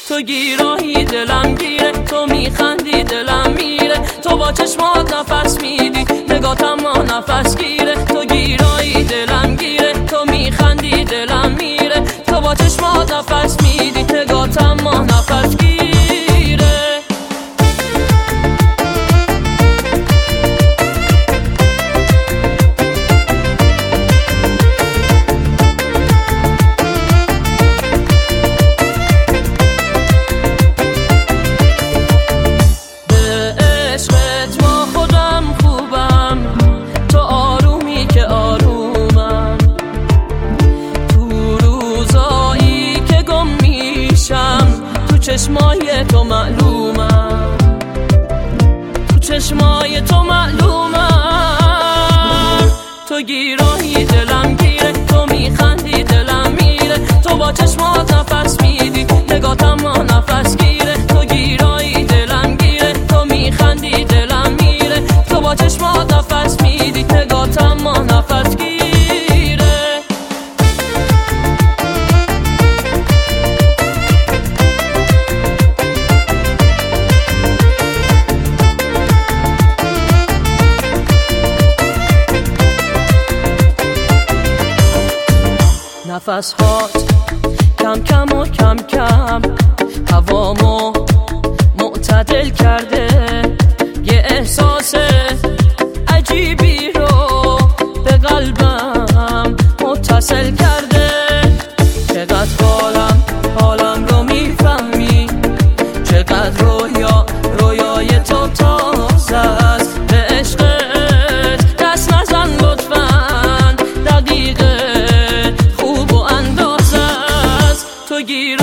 تو گیراهی دلم گیره، تو میخندی دلم میره، تو با چشمات نفس میدی نگاتم ما نفس گیره. تو گیراهی دلم گیره، تو میخندی دلم میره، تو با چشمات نفس میدی نگاتم ما نفس گیره. چشمای تو معلومم، تو چشمای تو معلومم. تو گیراهی دلم گیره، تو میخندی دلم میره، تو با چشمات نفس میدی نگاتم ما نفس گیره. تو گیراهی دلم گیره، تو میخندی دلم میره، تو با چشمات نفس میدی نگاتم ما نفس گیره. نفس هات کم کم و کم کم هوامو معتدل کرده، یه احساس عجیبی رو به قلبم متصل کرده. چقدر حالم رو میفهمی، چقدر رویای تو تازه است. به عشقت دست نزن لطفاً، دقیقه خوب و اندازه است. تو گیر